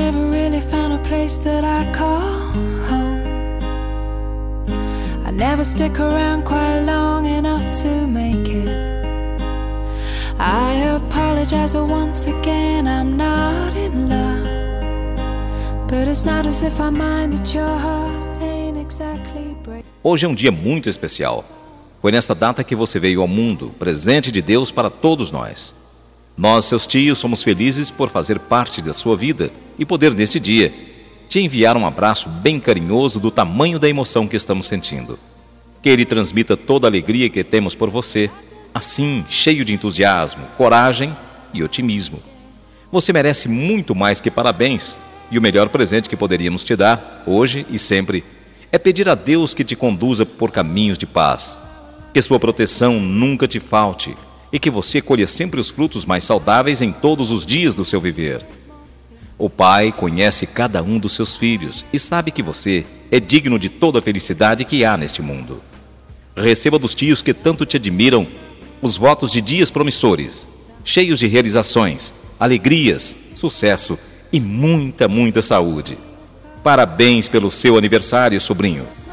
never really found a place that I call home. I never stick around quite long enough to make it. I apologize once again, I'm not in love. But it's not as if I mind that your heart ain't exactly breaking. Hoje é um dia muito especial. Foi nesta data que você veio ao mundo, presente de Deus para todos nós. Nós, seus tios, somos felizes por fazer parte da sua vida e poder, nesse dia, te enviar um abraço bem carinhoso do tamanho da emoção que estamos sentindo. Que Ele transmita toda a alegria que temos por você, assim, cheio de entusiasmo, coragem e otimismo. Você merece muito mais que parabéns, e o melhor presente que poderíamos te dar, hoje e sempre, é pedir a Deus que te conduza por caminhos de paz. Que sua proteção nunca te falte e que você colha sempre os frutos mais saudáveis em todos os dias do seu viver. O Pai conhece cada um dos seus filhos e sabe que você é digno de toda a felicidade que há neste mundo. Receba dos tios que tanto te admiram os votos de dias promissores, cheios de realizações, alegrias, sucesso e muita saúde. Parabéns pelo seu aniversário, sobrinho.